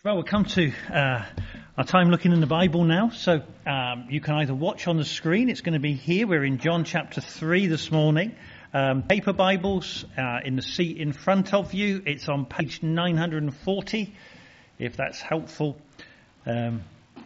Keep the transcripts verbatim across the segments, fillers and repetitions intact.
Well, we'll come to uh, our time looking in the Bible now. So um, you can either watch on the screen. It's going to be here. We're in John chapter three this morning. Um, paper Bibles uh, in the seat in front of you. It's on page nine hundred forty, if that's helpful. Um,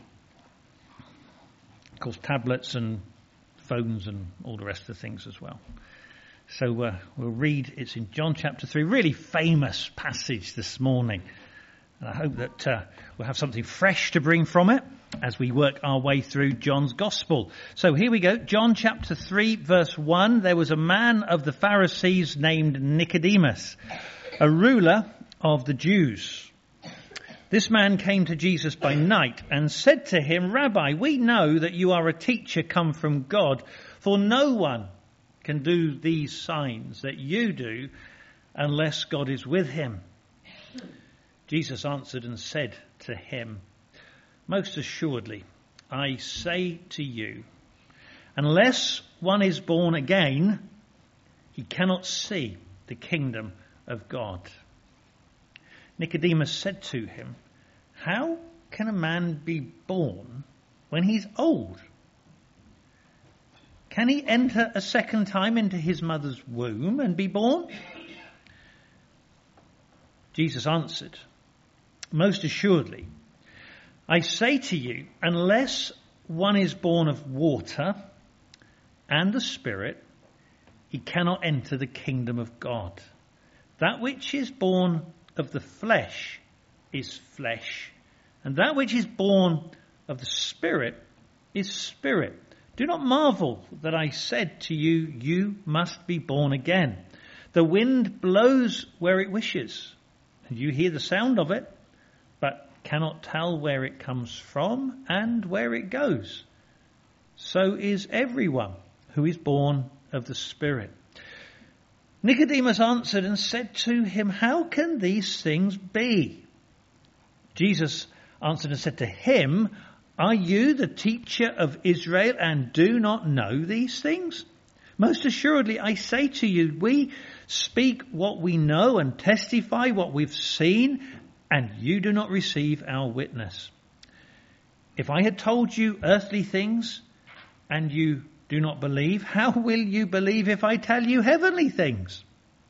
of course, tablets and phones and all the rest of the things as well. So uh, we'll read. It's in John chapter three. Really famous passage this morning. And I hope that uh, we'll have something fresh to bring from it as we work our way through John's Gospel. So here we go. John chapter three, verse one. There was a man of the Pharisees named Nicodemus, a ruler of the Jews. This man came to Jesus by night and said to him, "Rabbi, we know that you are a teacher come from God, for no one can do these signs that you do unless God is with him." Jesus answered and said to him, "Most assuredly, I say to you, unless one is born again, he cannot see the kingdom of God." Nicodemus said to him, "How can a man be born when he's old? Can he enter a second time into his mother's womb and be born?" Jesus answered, "Most assuredly, I say to you, unless one is born of water and the Spirit, he cannot enter the kingdom of God. That which is born of the flesh is flesh, and that which is born of the Spirit is spirit. Do not marvel that I said to you, you must be born again. The wind blows where it wishes, and you hear the sound of it, but cannot tell where it comes from and where it goes. So is everyone who is born of the Spirit." Nicodemus answered and said to him, "How can these things be?" Jesus answered and said to him, "Are you the teacher of Israel and do not know these things? Most assuredly, I say to you, we speak what we know and testify what we've seen, and you do not receive our witness. If I had told you earthly things and you do not believe, how will you believe if I tell you heavenly things?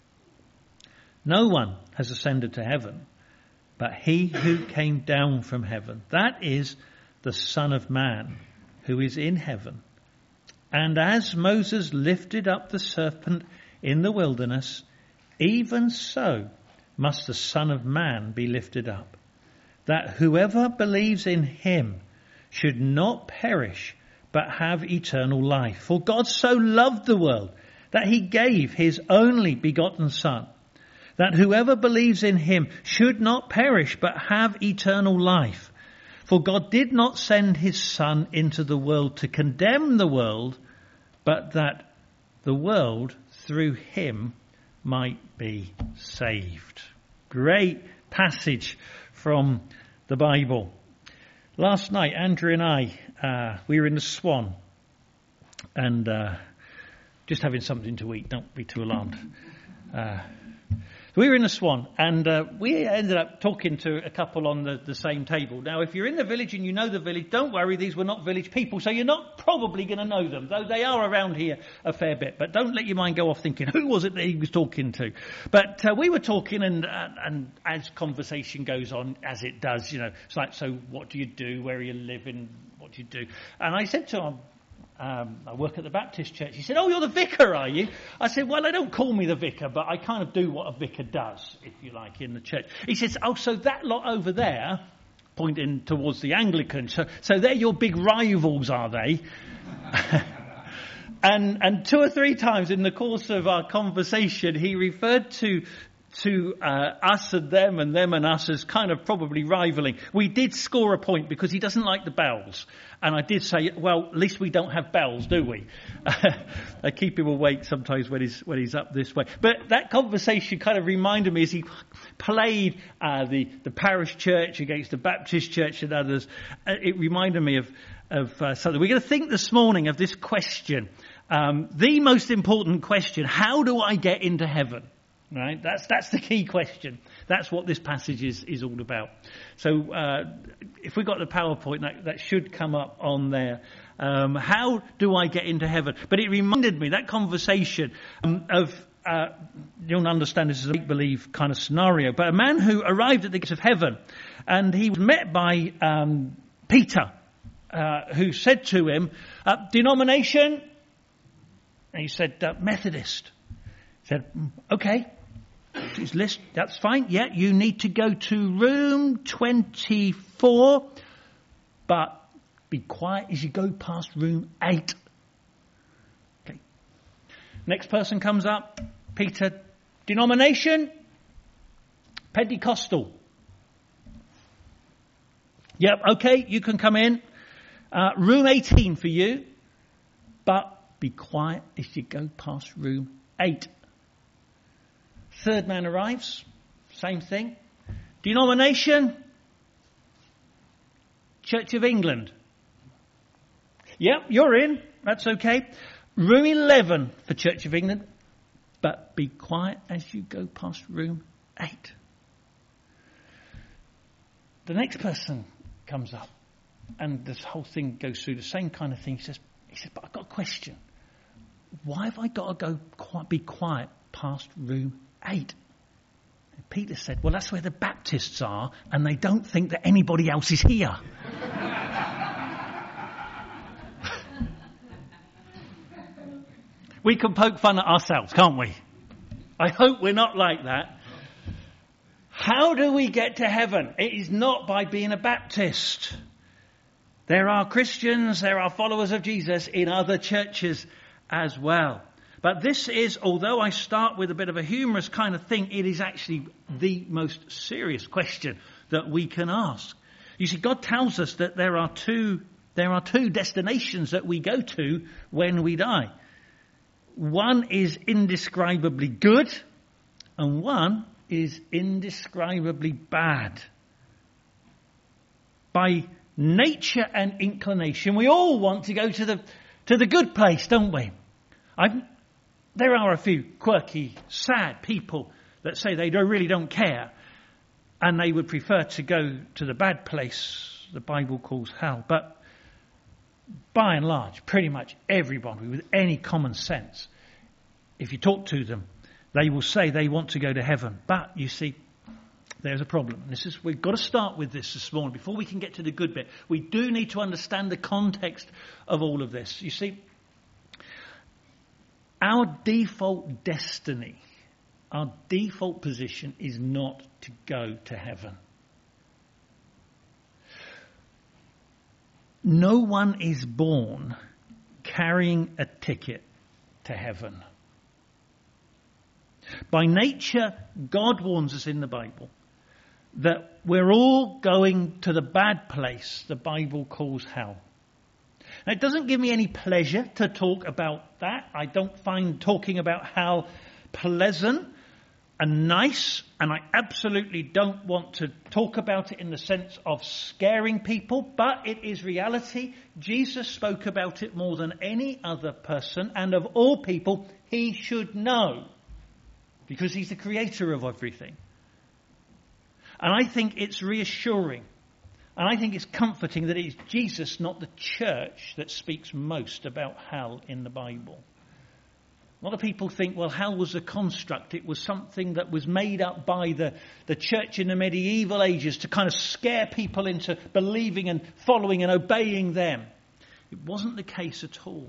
No one has ascended to heaven, but he who came down from heaven, that is the Son of Man who is in heaven. And as Moses lifted up the serpent in the wilderness, even so must the Son of Man be lifted up, that whoever believes in him should not perish, but have eternal life. For God so loved the world that he gave his only begotten Son, that whoever believes in him should not perish, but have eternal life. For God did not send his Son into the world to condemn the world, but that the world through him might be saved." Great passage from the Bible. Last night, Andrew and I, uh, we were in the Swan and uh, just having something to eat. Don't be too alarmed. Uh, we were in the Swan and uh, we ended up talking to a couple on the, the same table. Now, if you're in the village and you know the village, don't worry, these were not village people, so you're not probably going to know them, though they are around here a fair bit. But don't let your mind go off thinking, who was it that he was talking to? But uh, we were talking, and, uh, and as conversation goes on, as it does, you know, it's like, so what do you do? Where are you living? What do you do? And I said to him, Um, I work at the Baptist church. He said, "Oh, you're the vicar, are you?" I said, "Well, they don't call me the vicar, but I kind of do what a vicar does, if you like, in the church." He says, "Oh, so that lot over there," pointing towards the Anglican, so, so they're your big rivals, are they? and and two or three times in the course of our conversation, he referred to to uh, us and them and them and us as kind of probably rivaling. We did score a point because he doesn't like the bells. And I did say, well, at least we don't have bells, do we? I keep him awake sometimes when he's when he's up this way. But that conversation kind of reminded me as he played uh, the, the parish church against the Baptist church and others. Uh, it reminded me of, of uh, something. We're going to think this morning of this question. Um, the most important question, how do I get into heaven? Right? That's that's the key question. That's what this passage is, is all about. So uh, if we got the PowerPoint, that, that should come up on there. Um, how do I get into heaven? But it reminded me, that conversation um, of, uh, you'll understand this is a make-believe kind of scenario, but a man who arrived at the gates of heaven, and he was met by um, Peter, uh, who said to him, uh, denomination? And he said, uh, Methodist. He said, okay. His list, that's fine. Yeah, you need to go to room twenty-four, but be quiet as you go past room eight. Okay. Next person comes up. Peter, denomination? Pentecostal. Yep, okay, you can come in. Uh, room eighteen for you, but be quiet as you go past room eight. Third man arrives, same thing. Denomination? Church of England. Yep, you're in. That's okay. Room eleven for Church of England. But be quiet as you go past room eight. The next person comes up. And this whole thing goes through the same kind of thing. He says, he says, but I've got a question. Why have I got to go quite, be quiet past room eight? And Peter said, well, that's where the Baptists are, and they don't think that anybody else is here. We can poke fun at ourselves, can't we? I hope we're not like that. How do we get to heaven? It is not by being a Baptist. There are Christians, there are followers of Jesus in other churches as well. But this is, although I start with a bit of a humorous kind of thing, it is actually the most serious question that we can ask. You see, God tells us that there are two, there are two destinations that we go to when we die. One is indescribably good, and one is indescribably bad. By nature and inclination, we all want to go to the to the good place, don't we? I've, there are a few quirky, sad people that say they don't, really don't care, and they would prefer to go to the bad place the Bible calls hell. But by and large, pretty much everybody with any common sense, if you talk to them, they will say they want to go to heaven. But you see, there's a problem. This is, we've got to start with this this morning. Before we can get to the good bit, we do need to understand the context of all of this. You see, our default destiny, our default position is not to go to heaven. No one is born carrying a ticket to heaven. By nature, God warns us in the Bible that we're all going to the bad place the Bible calls hell. Now, it doesn't give me any pleasure to talk about that. I don't find talking about hell pleasant and nice, and I absolutely don't want to talk about it in the sense of scaring people, but it is reality. Jesus spoke about it more than any other person, and of all people, he should know, because he's the creator of everything. And I think it's reassuring, and I think it's comforting that it's Jesus, not the church, that speaks most about hell in the Bible. A lot of people think, well, hell was a construct. It was something that was made up by the, the church in the medieval ages to kind of scare people into believing and following and obeying them. It wasn't the case at all.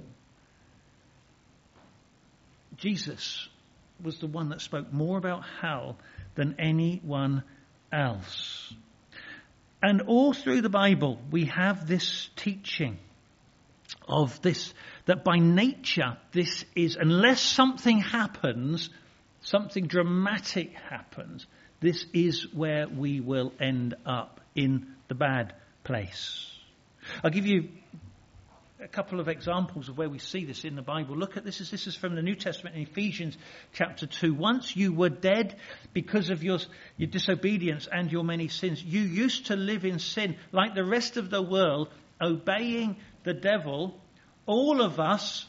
Jesus was the one that spoke more about hell than anyone else. And all through the Bible, we have this teaching of this, that by nature, this is, unless something happens, something dramatic happens, this is where we will end up, in the bad place. I'll give you a couple of examples of where we see this in the Bible. Look at this. This is from the New Testament in Ephesians chapter two. Once you were dead because of your, your disobedience and your many sins. You used to live in sin like the rest of the world, obeying the devil. All of us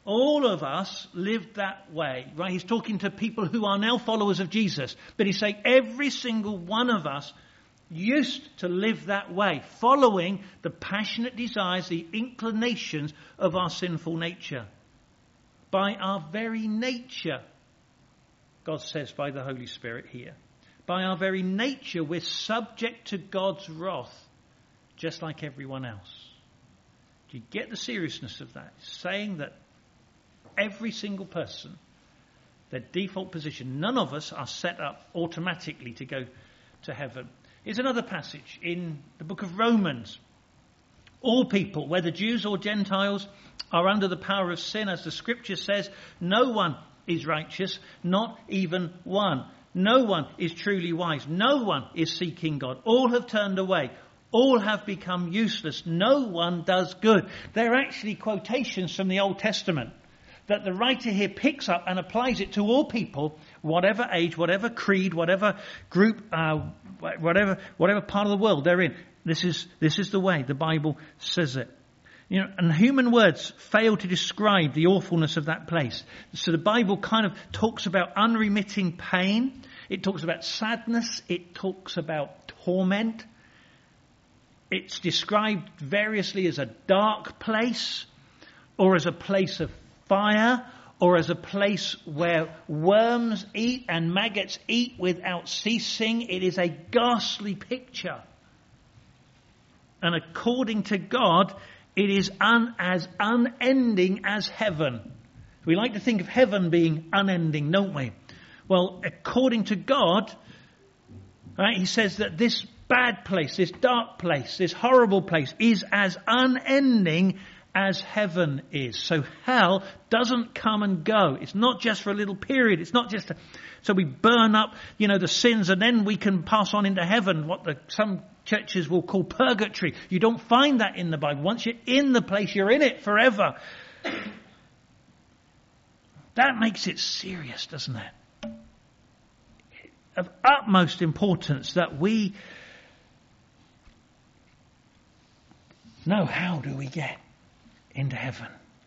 All of us lived that way, right? He's talking to people who are now followers of Jesus. But he's saying every single one of us used to live that way, following the passionate desires, the inclinations of our sinful nature. By our very nature, God says by the Holy Spirit here, by our very nature, we're subject to God's wrath, just like everyone else. Do you get the seriousness of that? It's saying that every single person, their default position, none of us are set up automatically to go to heaven. Here's another passage in the book of Romans. All people, whether Jews or Gentiles, are under the power of sin. As the scripture says, no one is righteous, not even one. No one is truly wise. No one is seeking God. All have turned away. All have become useless. No one does good. They're actually quotations from the Old Testament that the writer here picks up and applies it to all people, whatever age, whatever creed, whatever group, uh, whatever whatever part of the world they're in. This is this is the way the Bible says it. You know, and human words fail to describe the awfulness of that place. So the Bible kind of talks about unremitting pain. It talks about sadness. It talks about torment. It's described variously as a dark place, or as a place of fire, or as a place where worms eat and maggots eat without ceasing. It is a ghastly picture. And according to God, it is un, as unending as heaven. We like to think of heaven being unending, don't we? Well, according to God, right, he says that this bad place, this dark place, this horrible place is as unending as heaven is. So hell doesn't come and go. It's not just for a little period. It's not just a, so we burn up, you know, the sins and then we can pass on into heaven, what the, some churches will call purgatory. You don't find that in the Bible. Once you're in the place, you're in it forever. That makes it serious, doesn't it? Of utmost importance that we know, how do we get into heaven?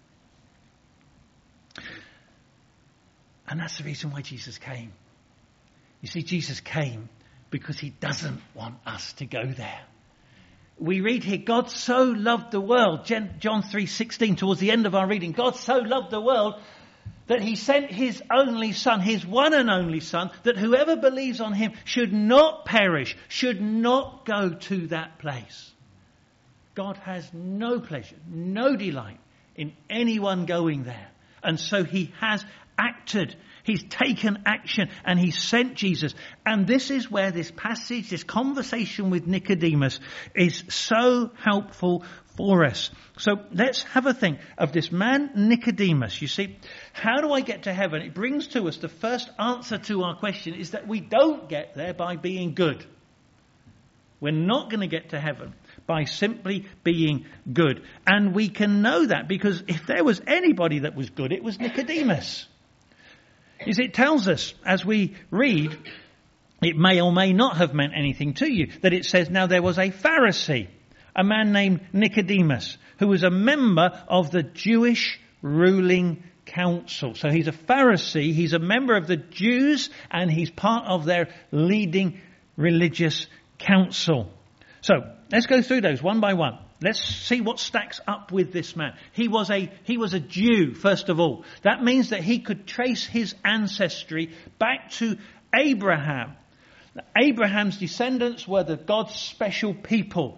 And that's the reason why Jesus came. You see, Jesus came because he doesn't want us to go there. We read here, God so loved the world, John three sixteen, towards the end of our reading, God so loved the world that he sent his only son, his one and only son, that whoever believes on him should not perish, should not go to that place. God has no pleasure, no delight in anyone going there. And so he has acted. He's taken action and he sent Jesus. And this is where this passage, this conversation with Nicodemus is so helpful for us. So let's have a think of this man Nicodemus. You see, how do I get to heaven? It brings to us the first answer to our question is that we don't get there by being good. We're not going to get to heaven by simply being good. And we can know that because if there was anybody that was good, it was Nicodemus. You see, it tells us as we read, it may or may not have meant anything to you, that it says, now there was a Pharisee, a man named Nicodemus, who was a member of the Jewish ruling council. So he's a Pharisee, he's a member of the Jews, and he's part of their leading religious council. So let's go through those one by one. Let's see what stacks up with this man. He was a he was a Jew, first of all. That means that he could trace his ancestry back to Abraham. Abraham's descendants were the God's special people.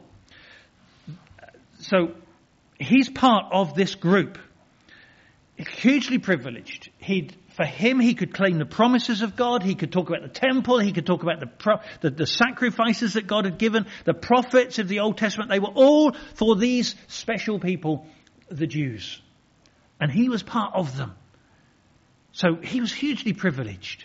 So he's part of this group. Hugely privileged. He'd For him, he could claim the promises of God. He could talk about the temple. He could talk about the, pro- the the sacrifices that God had given. The prophets of the Old Testament, they were all for these special people, the Jews. And he was part of them. So he was hugely privileged.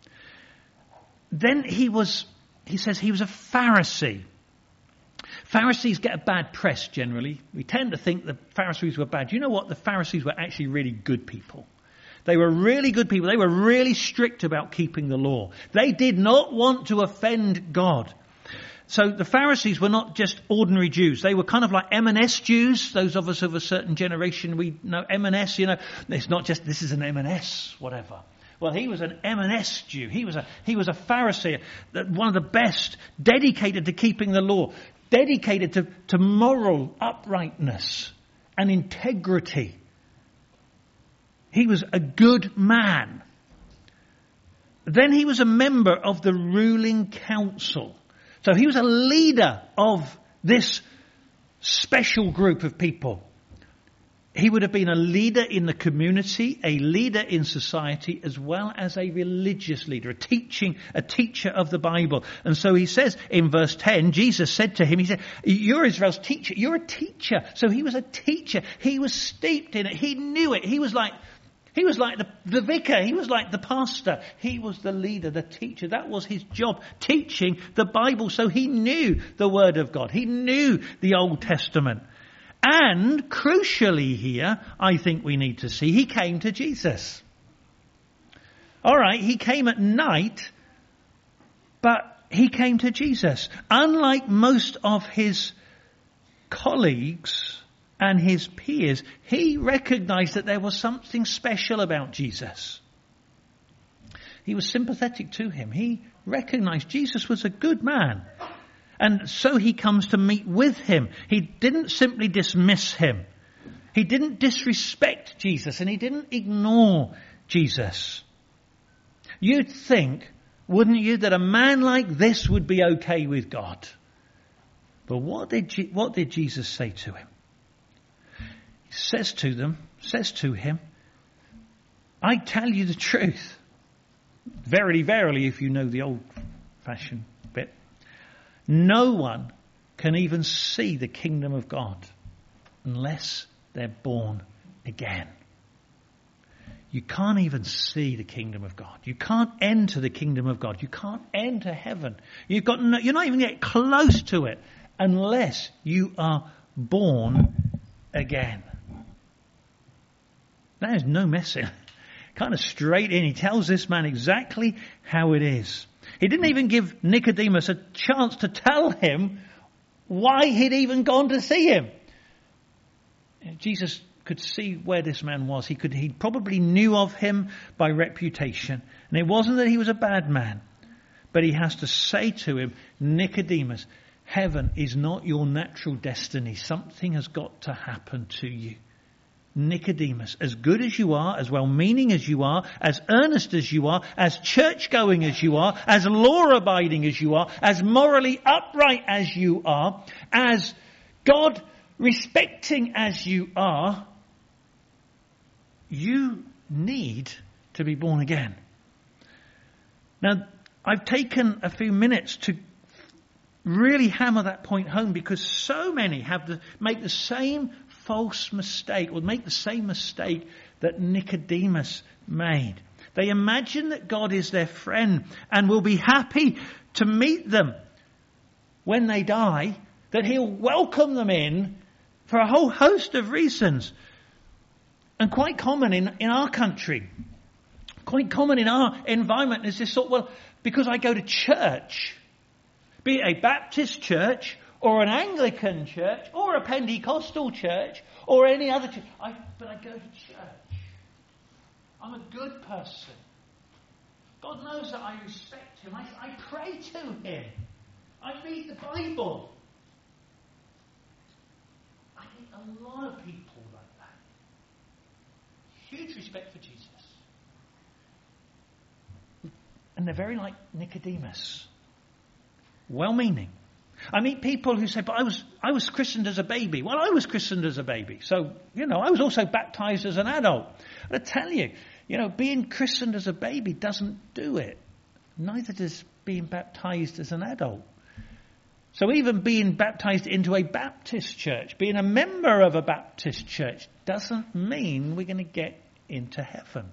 Then he was, he says he was a Pharisee. Pharisees get a bad press generally. We tend to think the Pharisees were bad. You know what? The Pharisees were actually really good people. They were really good people. They were really strict about keeping the law. They did not want to offend God. So the Pharisees were not just ordinary Jews. They were kind of like M and S Jews. Those of us of a certain generation, we know M and S, you know. It's not just, this is an M and S, whatever. Well, he was an M and S Jew. He was a, he was a Pharisee, one of the best, dedicated to keeping the law, dedicated to, to moral uprightness and integrity. He was a good man. Then he was a member of the ruling council. So he was a leader of this special group of people. He would have been a leader in the community, a leader in society, as well as a religious leader, a teaching, a teacher of the Bible. And so he says in verse ten, Jesus said to him, he said, you're Israel's teacher. You're a teacher. So he was a teacher. He was steeped in it. He knew it. He was like, he was like the, the vicar. He was like the pastor. He was the leader, the teacher. That was his job, teaching the Bible. So he knew the Word of God. He knew the Old Testament. And crucially here, I think we need to see, he came to Jesus. All right, he came at night, but he came to Jesus. Unlike most of his colleagues and his peers, he recognized that there was something special about Jesus. He was sympathetic to him. He recognized Jesus was a good man. And so he comes to meet with him. He didn't simply dismiss him. He didn't disrespect Jesus, and he didn't ignore Jesus. You'd think, wouldn't you, that a man like this would be okay with God? But what did Je- what did Jesus say to him? He says to them, says to him, I tell you the truth. Verily, verily, if you know the old-fashioned bit. No one can even see the kingdom of God unless they're born again. You can't even see the kingdom of God. You can't enter the kingdom of God. You can't enter heaven. You've got no, you're not even get close to it unless you are born again. That is no messing. Kind of straight in. He tells this man exactly how it is. He didn't even give Nicodemus a chance to tell him why he'd even gone to see him. Jesus could see where this man was. He could, he probably knew of him by reputation. And it wasn't that he was a bad man. But he has to say to him, Nicodemus, heaven is not your natural destiny. Something has got to happen to you. Nicodemus, as good as you are, as well-meaning as you are, as earnest as you are, as church-going as you are, as law-abiding as you are, as morally upright as you are, as God-respecting as you are, you need to be born again. Now, I've taken a few minutes to really hammer that point home because so many have the, make the same false mistake, or make the same mistake that Nicodemus made. They imagine that God is their friend and will be happy to meet them when they die, that he'll welcome them in for a whole host of reasons. And quite common in, in our country, quite common in our environment is this sort, well, because I go to church, be it a Baptist church, or an Anglican church, or a Pentecostal church, or any other church. I, but I go to church. I'm a good person. God knows that I respect him. I, I pray to him. I read the Bible. I think a lot of people like that. Huge respect for Jesus. And they're very like Nicodemus. Well-meaning. I meet people who say, but I was I was christened as a baby. Well, I was christened as a baby. So, you know, I was also baptized as an adult. And I tell you, you know, being christened as a baby doesn't do it. Neither does being baptized as an adult. So even being baptized into a Baptist church, being a member of a Baptist church, doesn't mean we're going to get into heaven.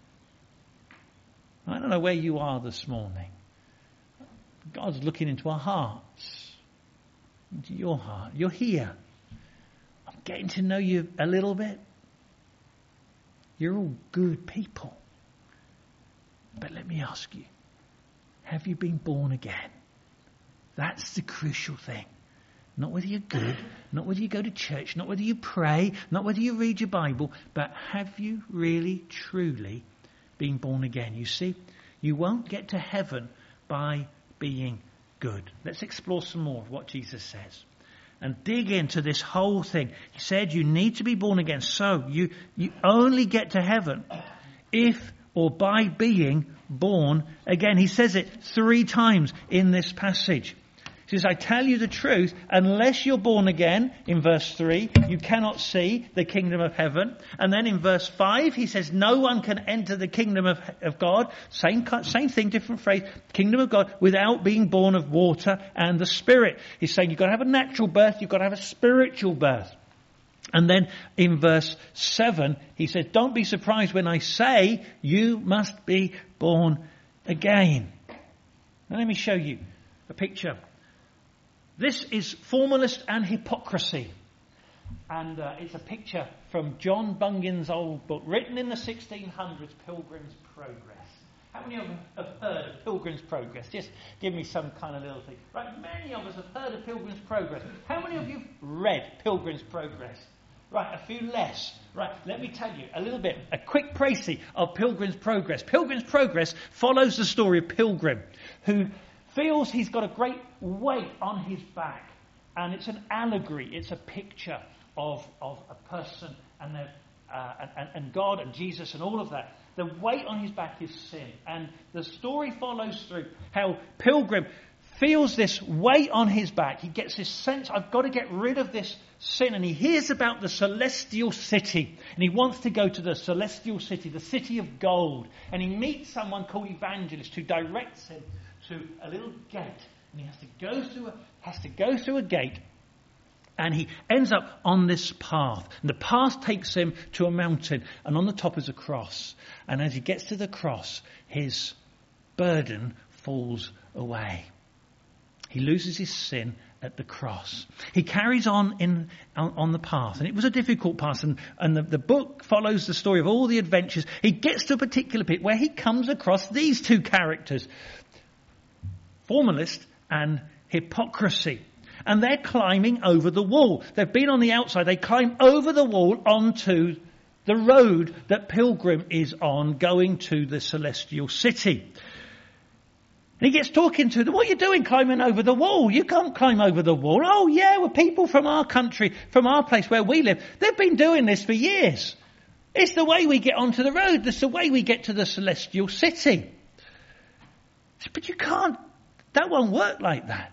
I don't know where you are this morning. God's looking into our hearts. Into your heart. You're here. I'm getting to know you a little bit. You're all good people. But let me ask you, have you been born again? That's the crucial thing. Not whether you're good, not whether you go to church, not whether you pray, not whether you read your Bible, but have you really, truly been born again? You see, you won't get to heaven by being good. Let's explore some more of what Jesus says and dig into this whole thing. He said you need to be born again. So you, you only get to heaven if or by being born again. He says it three times in this passage. He says, I tell you the truth, unless you're born again, in verse three, you cannot see the kingdom of heaven. And then in verse five, he says, no one can enter the kingdom of, of God. Same, same thing, different phrase. Kingdom of God without being born of water and the Spirit. He's saying you've got to have a natural birth, you've got to have a spiritual birth. And then in verse seven, he says, don't be surprised when I say you must be born again. Now let me show you a picture. This is formalist and hypocrisy. And uh, it's a picture from John Bunyan's old book, written in the sixteen hundreds, Pilgrim's Progress. How many of you have heard of Pilgrim's Progress? Just give me some kind of little thing. Right, many of us have heard of Pilgrim's Progress. How many of you have read Pilgrim's Progress? Right, a few less. Right, let me tell you a little bit, a quick précis of Pilgrim's Progress. Pilgrim's Progress follows the story of Pilgrim, who feels he's got a great weight on his back. And it's an allegory, it's a picture of, of a person and, their, uh, and, and God and Jesus and all of that. The weight on his back is sin. And the story follows through how Pilgrim feels this weight on his back. He gets this sense, I've got to get rid of this sin. And he hears about the celestial city. And he wants to go to the celestial city, the city of gold. And he meets someone called Evangelist who directs him to a little gate, and he has to go through a, has to go through a gate, and he ends up on this path. And the path takes him to a mountain, and on the top is a cross. And as he gets to the cross, his burden falls away. He loses his sin at the cross. He carries on in on, on the path, and it was a difficult path. And, and the, the book follows the story of all the adventures. He gets to a particular bit where he comes across these two characters. Formalist and hypocrisy. And they're climbing over the wall. They've been on the outside. They climb over the wall onto the road that Pilgrim is on going to the celestial city. And he gets talking to them. What are you doing climbing over the wall? You can't climb over the wall. Oh yeah, we're people from our country, from our place where we live. They've been doing this for years. It's the way we get onto the road. It's the way we get to the celestial city. But you can't. That won't work like that.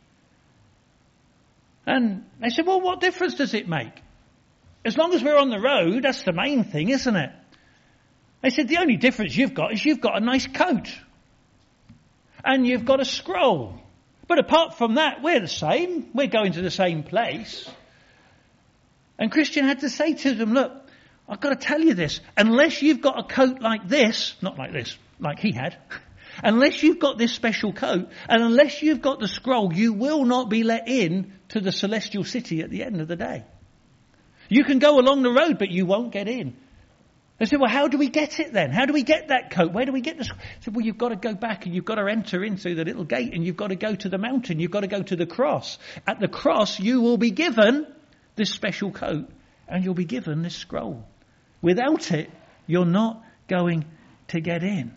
And they said, well, what difference does it make? As long as we're on the road, that's the main thing, isn't it? They said, the only difference you've got is you've got a nice coat. And you've got a scroll. But apart from that, we're the same. We're going to the same place. And Christian had to say to them, look, I've got to tell you this. Unless you've got a coat like this, not like this, like he had, unless you've got this special coat, and unless you've got the scroll, you will not be let in to the celestial city at the end of the day. You can go along the road, but you won't get in. They said, well, how do we get it then? How do we get that coat? Where do we get the scroll? I said, well, you've got to go back and you've got to enter in through the little gate and you've got to go to the mountain. You've got to go to the cross. At the cross, you will be given this special coat and you'll be given this scroll. Without it, you're not going to get in.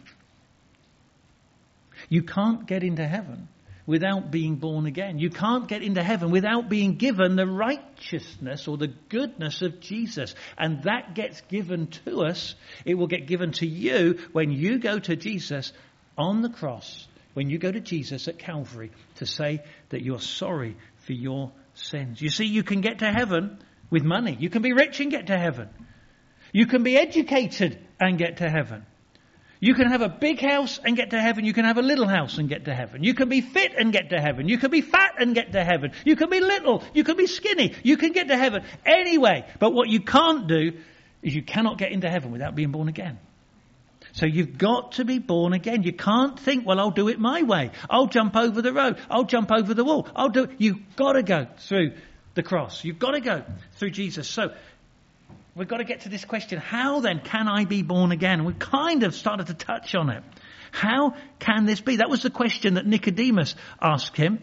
You can't get into heaven without being born again. You can't get into heaven without being given the righteousness or the goodness of Jesus. And that gets given to us. It will get given to you when you go to Jesus on the cross, when you go to Jesus at Calvary to say that you're sorry for your sins. You see, you can get to heaven with money. You can be rich and get to heaven. You can be educated and get to heaven. You can have a big house and get to heaven. You can have a little house and get to heaven. You can be fit and get to heaven. You can be fat and get to heaven. You can be little. You can be skinny. You can get to heaven anyway. But what you can't do is you cannot get into heaven without being born again. So you've got to be born again. You can't think, well, I'll do it my way. I'll jump over the road. I'll jump over the wall. I'll do it. You've got to go through the cross. You've got to go through Jesus. So we've got to get to this question. How then can I be born again? We've kind of started to touch on it. How can this be? That was the question that Nicodemus asked him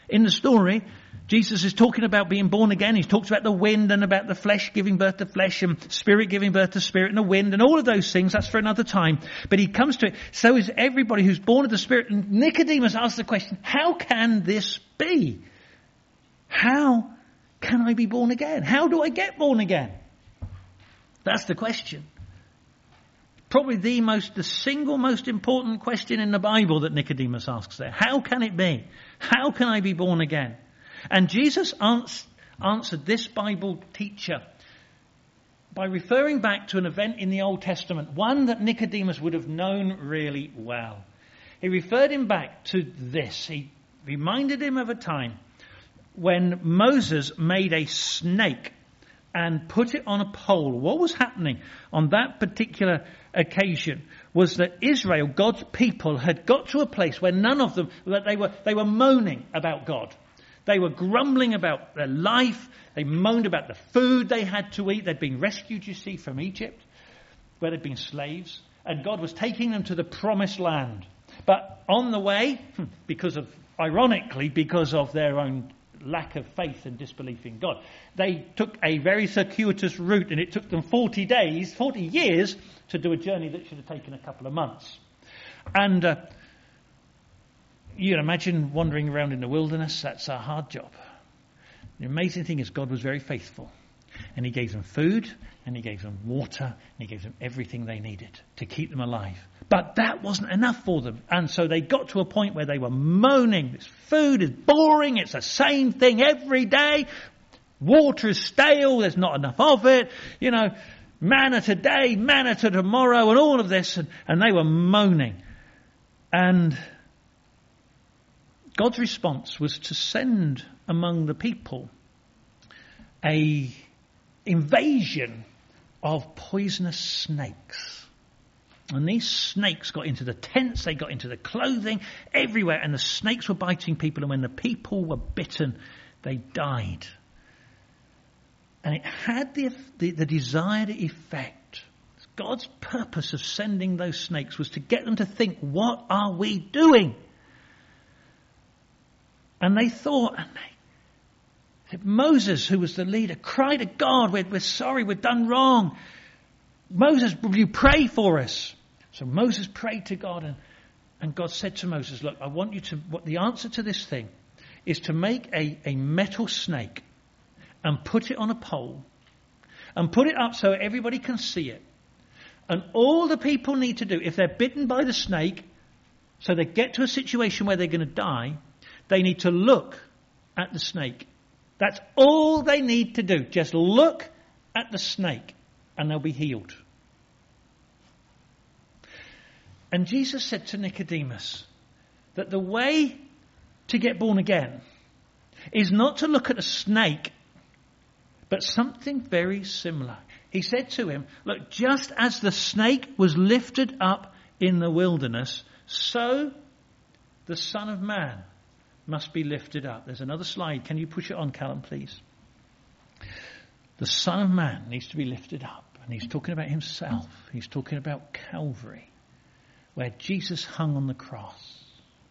In the story, Jesus is talking about being born again. He talks about the wind and about the flesh giving birth to flesh and spirit giving birth to spirit and the wind and all of those things. That's for another time. But he comes to it. So is everybody who's born of the Spirit. And Nicodemus asks the question, how can this be? How can I be born again? How do I get born again? That's the question. Probably the most, the single most important question in the Bible that Nicodemus asks there. How can it be? How can I be born again? And Jesus ans- answered this Bible teacher by referring back to an event in the Old Testament, one that Nicodemus would have known really well. He referred him back to this. He reminded him of a time when Moses made a snake and put it on a pole. What was happening on that particular occasion was that Israel, God's people, had got to a place where none of them, that they were, they were moaning about God. They were grumbling about their life. They moaned about the food they had to eat. They'd been rescued, you see, from Egypt, where they'd been slaves. And God was taking them to the promised land. But on the way, because of, ironically, because of their own lack of faith and disbelief in God, they took a very circuitous route, and it took them forty days, forty years to do a journey that should have taken a couple of months. And uh, you can imagine wandering around in the wilderness. That's a hard job. The amazing thing is God was very faithful. And he gave them food, and he gave them water, and he gave them everything they needed to keep them alive. But that wasn't enough for them. And so they got to a point where they were moaning. This food is boring. It's the same thing every day. Water is stale. There's not enough of it. You know, manna today, manna to tomorrow, and all of this. And, and they were moaning. And God's response was to send among the people a invasion of poisonous snakes. And these snakes got into the tents, they got into the clothing, everywhere, and the snakes were biting people, and when the people were bitten, they died. And it had the, the, the desired effect. God's purpose of sending those snakes was to get them to think, what are we doing? And they thought, and they, Moses, who was the leader, cried to God, we're, we're sorry, we've done wrong. Moses, will you pray for us? So Moses prayed to God, and, and God said to Moses, look, I want you to, what the answer to this thing is to make a, a metal snake and put it on a pole and put it up so everybody can see it. And all the people need to do, if they're bitten by the snake, so they get to a situation where they're going to die, they need to look at the snake. That's all they need to do. Just look at the snake and they'll be healed. And Jesus said to Nicodemus that the way to get born again is not to look at a snake, but something very similar. He said to him, look, just as the snake was lifted up in the wilderness, so the Son of Man must be lifted up. There's another slide. Can you push it on, Callum, please? The Son of Man needs to be lifted up. And he's talking about himself. He's talking about Calvary, where Jesus hung on the cross.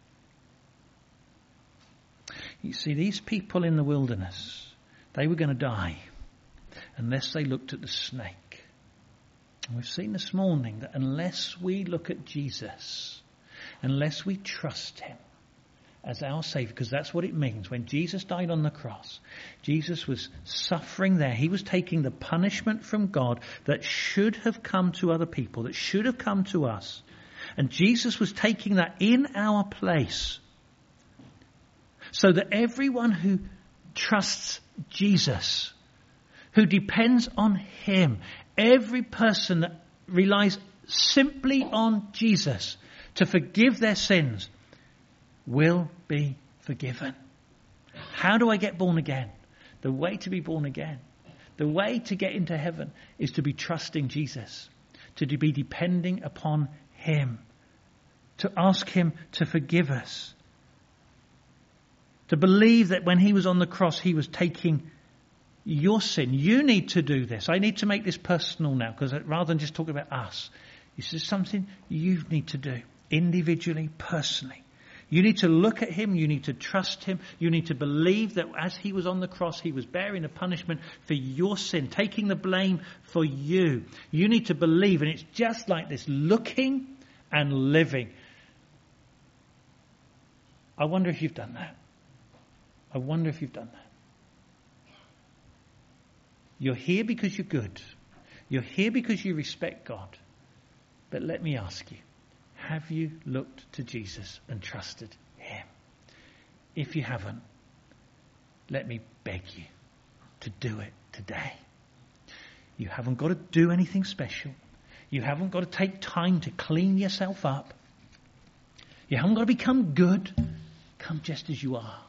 You see, these people in the wilderness, they were going to die unless they looked at the snake. And we've seen this morning that unless we look at Jesus, unless we trust him as our Saviour, because that's what it means. When Jesus died on the cross, Jesus was suffering there. He was taking the punishment from God that should have come to other people, that should have come to us. And Jesus was taking that in our place, so that everyone who trusts Jesus, who depends on him, every person that relies simply on Jesus to forgive their sins, will be forgiven. How do I get born again? The way to be born again, the way to get into heaven, is to be trusting Jesus, to be depending upon him, to ask him to forgive us, to believe that when he was on the cross, he was taking your sin. You need to do this. I need to make this personal now, because rather than just talking about us, this is something you need to do individually, personally. You need to look at him. You need to trust him. You need to believe that as he was on the cross, he was bearing the punishment for your sin, taking the blame for you. You need to believe. And it's just like this, looking and living. I wonder if you've done that. I wonder if you've done that. You're here because you're good. You're here because you respect God. But let me ask you, have you looked to Jesus and trusted him? If you haven't, let me beg you to do it today. You haven't got to do anything special. You haven't got to take time to clean yourself up. You haven't got to become good. Come just as you are.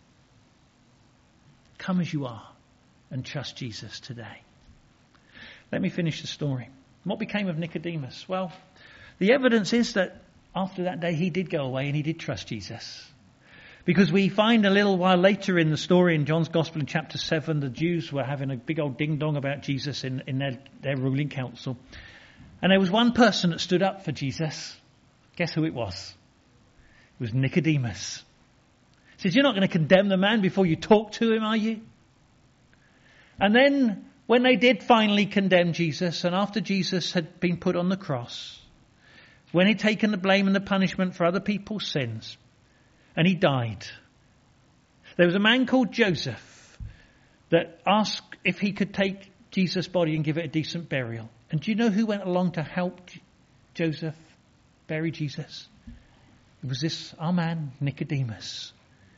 Come as you are and trust Jesus today. Let me finish the story. What became of Nicodemus? Well, the evidence is that after that day he did go away and he did trust Jesus. Because we find a little while later in the story in John's Gospel in chapter seven, the Jews were having a big old ding-dong about Jesus in, in their, their ruling council. And there was one person that stood up for Jesus. Guess who it was? It was Nicodemus. He says, you're not going to condemn the man before you talk to him, are you? And then when they did finally condemn Jesus, and after Jesus had been put on the cross, when he'd taken the blame and the punishment for other people's sins, and he died, there was a man called Joseph that asked if he could take Jesus' body and give it a decent burial. And do you know who went along to help Joseph bury Jesus? It was this, our man, Nicodemus.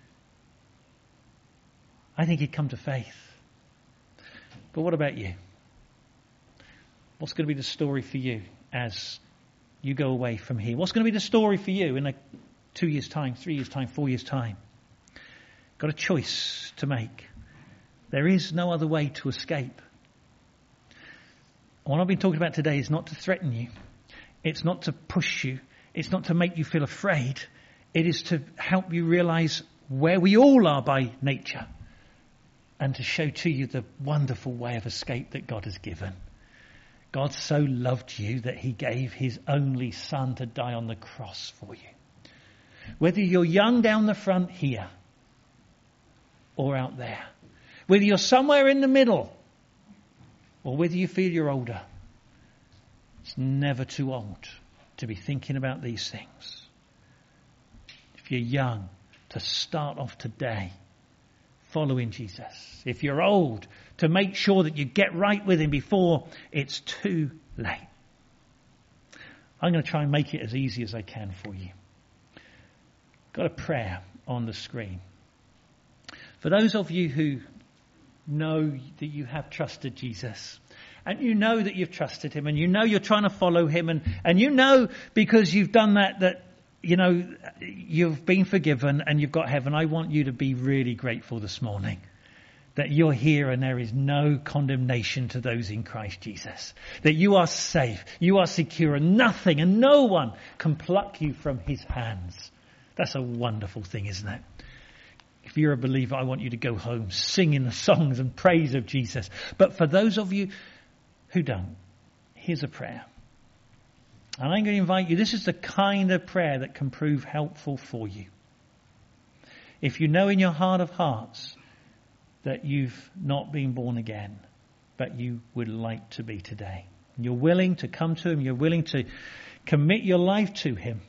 I think he'd come to faith. But what about you? What's going to be the story for you as you go away from here? What's going to be the story for you in a two years' time, three years' time, four years' time? Got a choice to make. There is no other way to escape. What I've been talking about today is not to threaten you. It's not to push you. It's not to make you feel afraid. It is to help you realize where we all are by nature, and to show to you the wonderful way of escape that God has given. God so loved you that he gave his only son to die on the cross for you. Whether you're young down the front here or out there, whether you're somewhere in the middle or whether you feel you're older, it's never too old to be thinking about these things. If you're young, to start off today following Jesus. If you're old, to make sure that you get right with him before it's too late. I'm going to try and make it as easy as I can for you. Got a prayer on the screen. For those of you who know that you have trusted Jesus, and you know that you've trusted him, and you know you're trying to follow him, and, and you know because you've done that, that you know, you've been forgiven and you've got heaven. I want you to be really grateful this morning that you're here and there is no condemnation to those in Christ Jesus. That you are safe, you are secure, and nothing and no one can pluck you from his hands. That's a wonderful thing, isn't it? If you're a believer, I want you to go home singing the songs and praise of Jesus. But for those of you who don't, here's a prayer. And I'm going to invite you, this is the kind of prayer that can prove helpful for you. If you know in your heart of hearts that you've not been born again, but you would like to be today. You're willing to come to him, you're willing to commit your life to him.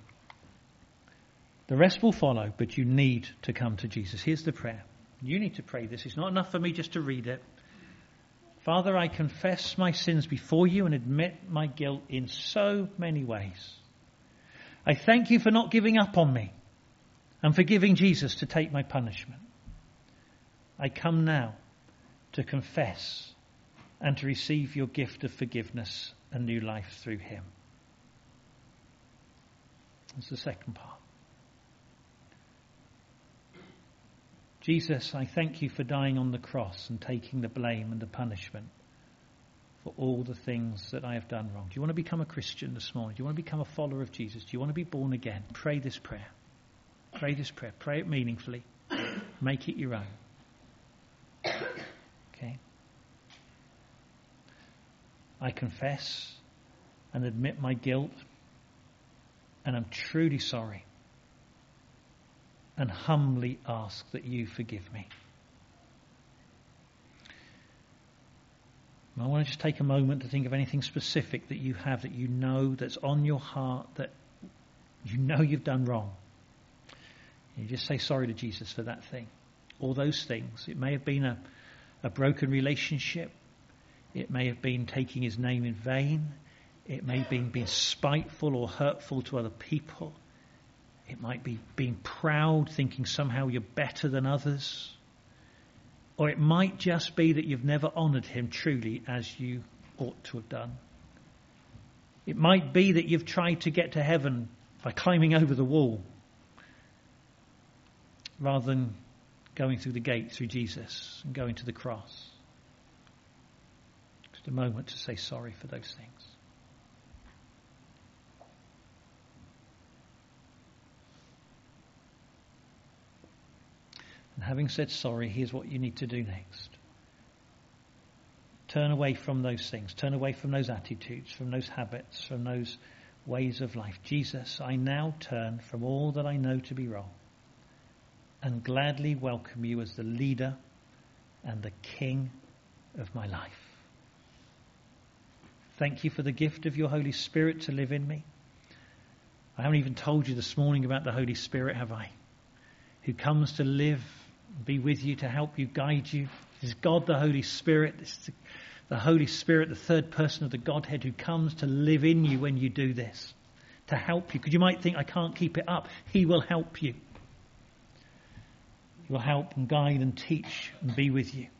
The rest will follow, but you need to come to Jesus. Here's the prayer. You need to pray this. It's not enough for me just to read it. Father, I confess my sins before you and admit my guilt in so many ways. I thank you for not giving up on me and for giving Jesus to take my punishment. I come now to confess and to receive your gift of forgiveness and new life through him. That's the second part. Jesus, I thank you for dying on the cross and taking the blame and the punishment for all the things that I have done wrong. Do you want to become a Christian this morning? Do you want to become a follower of Jesus? Do you want to be born again? Pray this prayer. Pray this prayer. Pray it meaningfully. Make it your own. Okay? I confess and admit my guilt, and I'm truly sorry. and humbly ask that you forgive me. I want to just take a moment to think of anything specific that you have, that you know, that's on your heart, that you know you've done wrong. You just say sorry to Jesus for that thing. All those things. It may have been a, a broken relationship. It may have been taking his name in vain. It may have been being spiteful or hurtful to other people. It might be being proud, thinking somehow you're better than others. Or it might just be that you've never honoured him truly as you ought to have done. It might be that you've tried to get to heaven by climbing over the wall rather than going through the gate through Jesus and going to the cross. Just a moment to say sorry for those things. And having said sorry, here's what you need to do next. Turn away from those things. Turn away from those attitudes, from those habits, from those ways of life. Jesus, I now turn from all that I know to be wrong and gladly welcome you as the leader and the king of my life. Thank you for the gift of your Holy Spirit to live in me. I haven't even told you this morning about the Holy Spirit, have I? Who comes to live, be with you, to help you, guide you. This is God the Holy Spirit. This is the Holy Spirit, the third person of the Godhead, who comes to live in you when you do this, to help you. Because you might think, I can't keep it up. He will help you. He will help and guide and teach and be with you.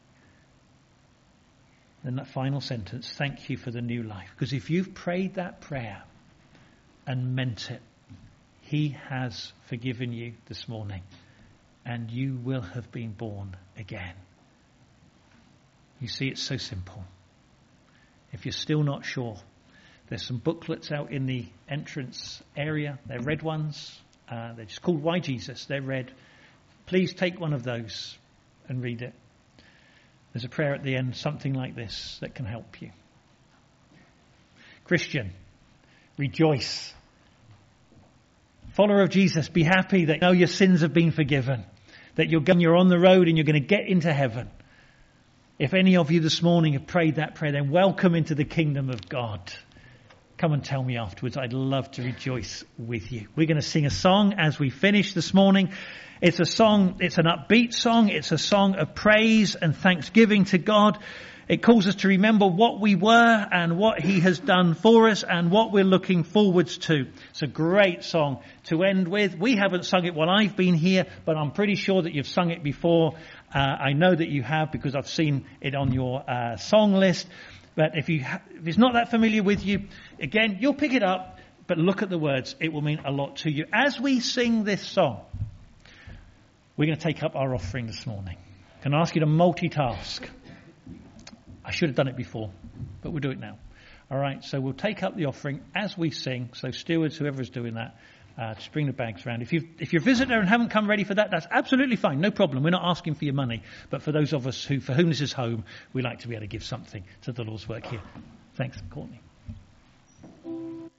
And that final sentence, thank you for the new life. Because if you've prayed that prayer and meant it, he has forgiven you this morning, and you will have been born again. You see, it's so simple. If you're still not sure, there's some booklets out in the entrance area. They're red ones. Uh, they're just called Why Jesus. They're red. Please take one of those and read it. There's a prayer at the end, something like this, that can help you. Christian, rejoice. Follower of Jesus, be happy that you know your sins have been forgiven, that you're going, you're on the road and you're going to get into heaven. If any of you this morning have prayed that prayer, then welcome into the kingdom of God. Come and tell me afterwards. I'd love to rejoice with you. We're going to sing a song as we finish this morning. It's a song, it's an upbeat song. It's a song of praise and thanksgiving to God. It calls us to remember what we were and what he has done for us and what we're looking forwards to. It's a great song to end with. We haven't sung it while I've been here, but I'm pretty sure that you've sung it before. Uh, I know that you have because I've seen it on your uh, song list. But if, you ha- if it's not that familiar with you, again, you'll pick it up, but look at the words. It will mean a lot to you. As we sing this song, we're going to take up our offering this morning. Can I ask you to multitask? I should have done it before, but we'll do it now. All right, so we'll take up the offering as we sing. So stewards, whoever's doing that, uh, just bring the bags around. If, you've, if you're a visitor and haven't come ready for that, that's absolutely fine. No problem. We're not asking for your money. But for those of us who, for whom this is home, we like to be able to give something to the Lord's work here. Thanks, Courtney.